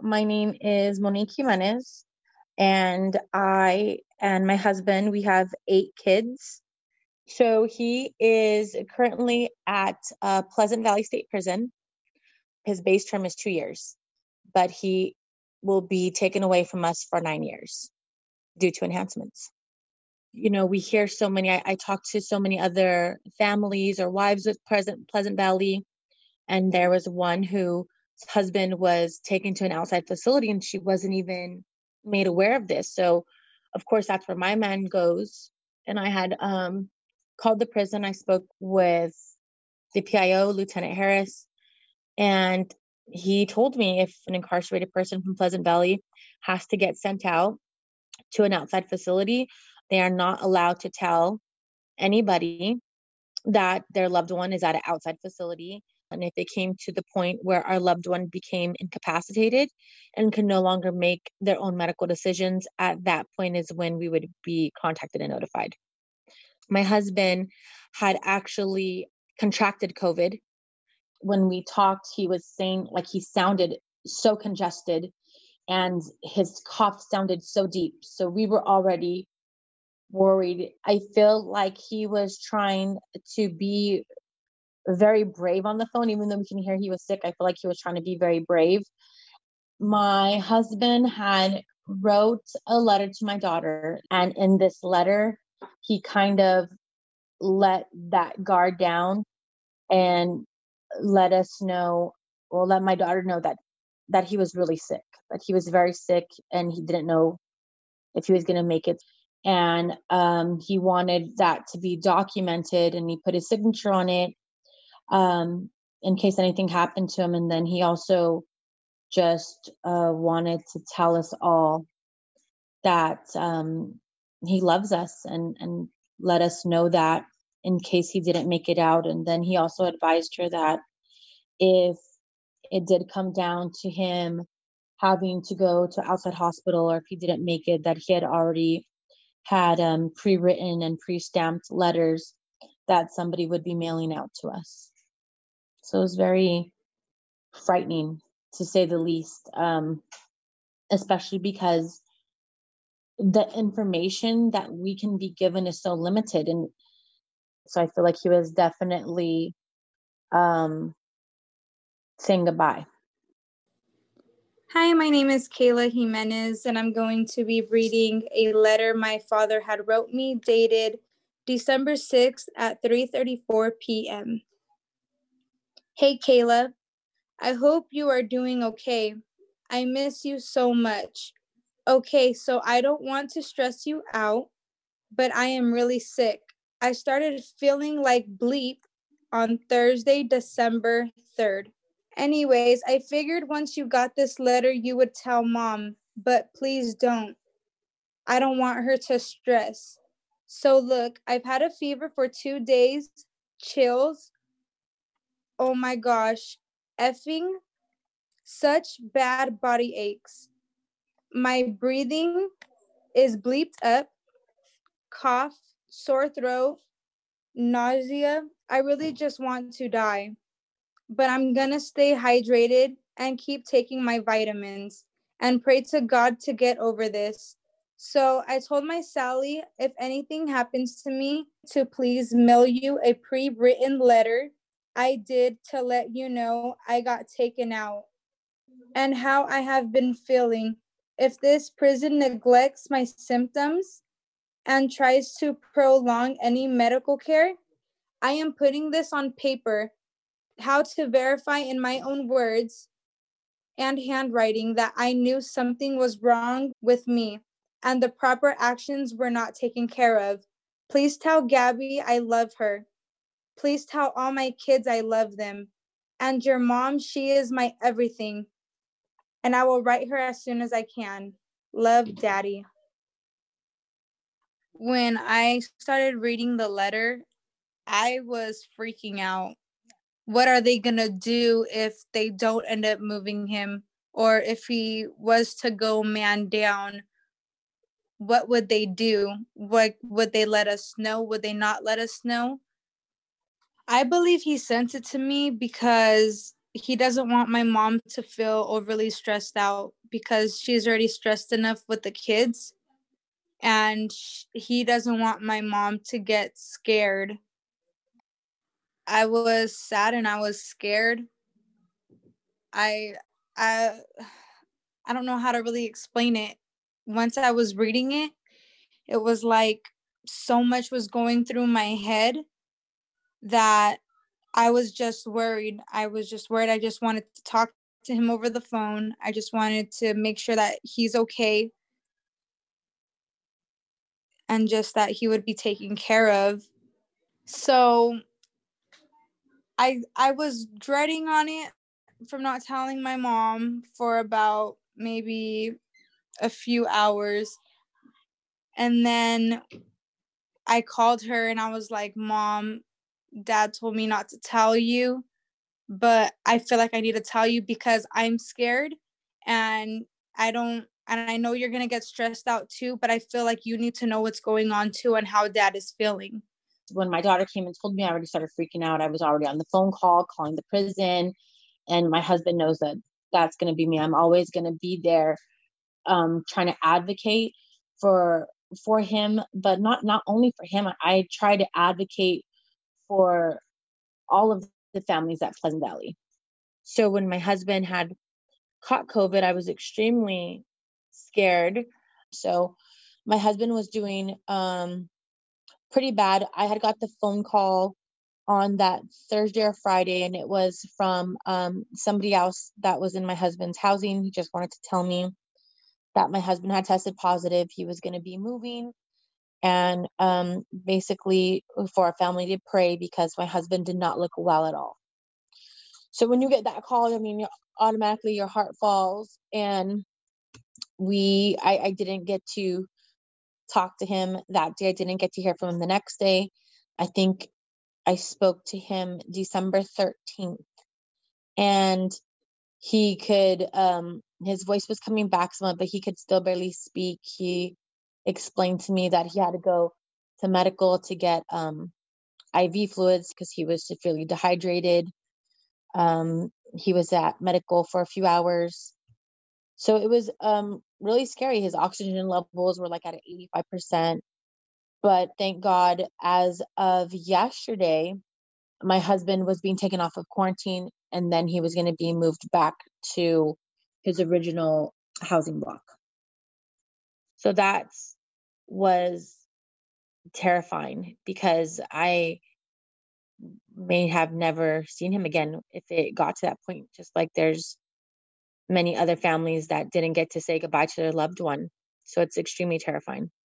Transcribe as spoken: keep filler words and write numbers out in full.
My name is Monique Jimenez, and I and my husband, we have eight kids. So he is currently at uh, Pleasant Valley State Prison. His base term is two years, but he will be taken away from us for nine years due to enhancements. You know, we hear so many, I, I talk to so many other families or wives with Pleasant, Pleasant Valley, and there was one whose husband was taken to an outside facility and she wasn't even made aware of this. So, of course, that's where my man goes. And I had um, called the prison. I spoke with the P I O, Lieutenant Harris, and he told me if an incarcerated person from Pleasant Valley has to get sent out to an outside facility, they are not allowed to tell anybody that their loved one is at an outside facility. And if it came to the point where our loved one became incapacitated and could no longer make their own medical decisions, at that point is when we would be contacted and notified. My husband had actually contracted COVID. When we talked, he was saying like he sounded so congested and his cough sounded so deep. So we were already worried. I feel like he was trying to be very brave on the phone, even though we can hear he was sick. I feel like he was trying to be very brave. My husband had wrote a letter to my daughter, and in this letter, he kind of let that guard down and let us know, or let my daughter know that that he was really sick, that he was very sick, and he didn't know if he was going to make it. And um, he wanted that to be documented, and he put his signature on it um, in case anything happened to him. And then he also just uh, wanted to tell us all that um, he loves us and, and let us know that in case he didn't make it out. And then he also advised her that if it did come down to him having to go to outside hospital, or if he didn't make it, that he had already had um, pre-written and pre-stamped letters that somebody would be mailing out to us. So it was very frightening, to say the least, um, especially because the information that we can be given is so limited. And so I feel like he was definitely um, saying goodbye. Hi, my name is Kayla Jimenez, and I'm going to be reading a letter my father had wrote me dated December sixth at three thirty-four p.m. Hey, Kayla, I hope you are doing okay. I miss you so much. Okay, so I don't want to stress you out, but I am really sick. I started feeling like bleep on Thursday, December third. Anyways, I figured once you got this letter, you would tell Mom, but please don't. I don't want her to stress. So look, I've had a fever for two days, chills. Oh my gosh, effing such bad body aches. My breathing is bleeped up, cough, sore throat, nausea. I really just want to die. But I'm gonna stay hydrated and keep taking my vitamins and pray to God to get over this. So I told my Sally, if anything happens to me, to please mail you a pre-written letter I did to let you know I got taken out and how I have been feeling. If this prison neglects my symptoms and tries to prolong any medical care, I am putting this on paper, how to verify in my own words and handwriting that I knew something was wrong with me and the proper actions were not taken care of. Please tell Gabby I love her. Please tell all my kids I love them. And your mom, she is my everything. And I will write her as soon as I can. Love, Daddy. When I started reading the letter, I was freaking out. What are they going to do if they don't end up moving him? Or if he was to go man down, what would they do? What would they let us know? Would they not let us know? I believe he sent it to me because he doesn't want my mom to feel overly stressed out because she's already stressed enough with the kids. And he doesn't want my mom to get scared. I was sad and I was scared. I I I don't know how to really explain it. Once I was reading it, it was like so much was going through my head that I was just worried. I was just worried. I just wanted to talk to him over the phone. I just wanted to make sure that he's okay and just that he would be taken care of. So I I was dreading on it from not telling my mom for about maybe a few hours. And then I called her and I was like, Mom, Dad told me not to tell you, but I feel like I need to tell you because I'm scared and I don't, and I know you're going to get stressed out too, but I feel like you need to know what's going on too and how Dad is feeling. When my daughter came and told me, I already started freaking out. I was already on the phone call, calling the prison. And my husband knows that that's going to be me. I'm always going to be there, um, trying to advocate for for him, but not not only for him. I try to advocate for all of the families at Pleasant Valley. So when my husband had caught COVID, I was extremely scared. So my husband was doing um, pretty bad. I had got the phone call on that Thursday or Friday, and it was from um, somebody else that was in my husband's housing. He just wanted to tell me that my husband had tested positive. He was going to be moving, and um, basically for our family to pray because my husband did not look well at all. So when you get that call, I mean, automatically your heart falls. And we, I, I didn't get to talk to him that day. I didn't get to hear from him the next day. I think I spoke to him December thirteenth, and he could, um, his voice was coming back somewhat, but he could still barely speak. He explained to me that he had to go to medical to get um, I V fluids because he was severely dehydrated. Um, he was at medical for a few hours. So it was um, really scary. His oxygen levels were like at eighty-five percent. But thank God, as of yesterday, my husband was being taken off of quarantine, and then he was going to be moved back to his original housing block. So that was terrifying because I may have never seen him again if it got to that point, just like there's many other families that didn't get to say goodbye to their loved one. So it's extremely terrifying.